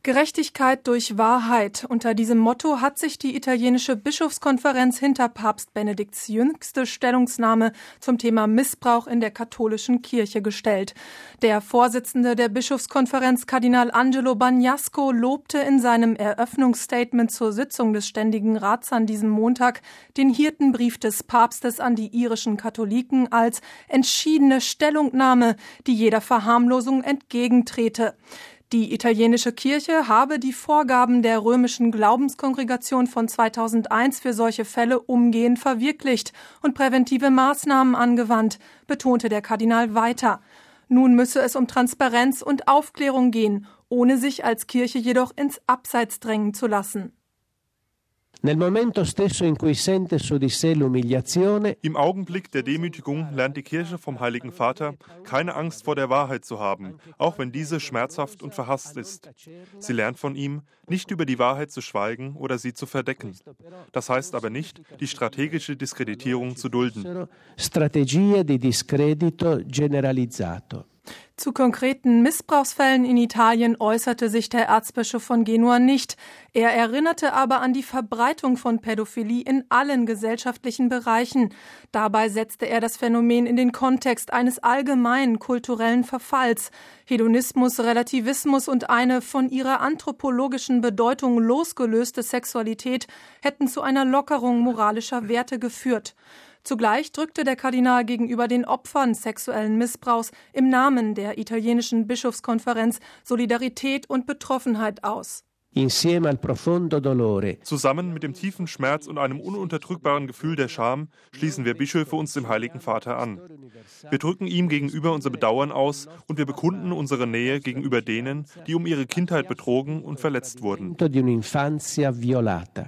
Gerechtigkeit durch Wahrheit. Unter diesem Motto hat sich die italienische Bischofskonferenz hinter Papst Benedikts jüngste Stellungnahme zum Thema Missbrauch in der katholischen Kirche gestellt. Der Vorsitzende der Bischofskonferenz, Kardinal Angelo Bagnasco, lobte in seinem Eröffnungsstatement zur Sitzung des Ständigen Rats an diesem Montag den Hirtenbrief des Papstes an die irischen Katholiken als entschiedene Stellungnahme, die jeder Verharmlosung entgegentrete. Die italienische Kirche habe die Vorgaben der römischen Glaubenskongregation von 2001 für solche Fälle umgehend verwirklicht und präventive Maßnahmen angewandt, betonte der Kardinal weiter. Nun müsse es um Transparenz und Aufklärung gehen, ohne sich als Kirche jedoch ins Abseits drängen zu lassen. Im Augenblick der Demütigung lernt die Kirche vom Heiligen Vater, keine Angst vor der Wahrheit zu haben, auch wenn diese schmerzhaft und verhasst ist. Sie lernt von ihm, nicht über die Wahrheit zu schweigen oder sie zu verdecken. Das heißt aber nicht, die strategische Diskreditierung zu dulden. Strategie di discredito generalizzato. Zu konkreten Missbrauchsfällen in Italien äußerte sich der Erzbischof von Genua nicht. Er erinnerte aber an die Verbreitung von Pädophilie in allen gesellschaftlichen Bereichen. Dabei setzte er das Phänomen in den Kontext eines allgemeinen kulturellen Verfalls. Hedonismus, Relativismus und eine von ihrer anthropologischen Bedeutung losgelöste Sexualität hätten zu einer Lockerung moralischer Werte geführt. Zugleich drückte der Kardinal gegenüber den Opfern sexuellen Missbrauchs im Namen der italienischen Bischofskonferenz Solidarität und Betroffenheit aus. Zusammen mit dem tiefen Schmerz und einem ununterdrückbaren Gefühl der Scham schließen wir Bischöfe uns dem Heiligen Vater an. Wir drücken ihm gegenüber unser Bedauern aus und wir bekunden unsere Nähe gegenüber denen, die um ihre Kindheit betrogen und verletzt wurden.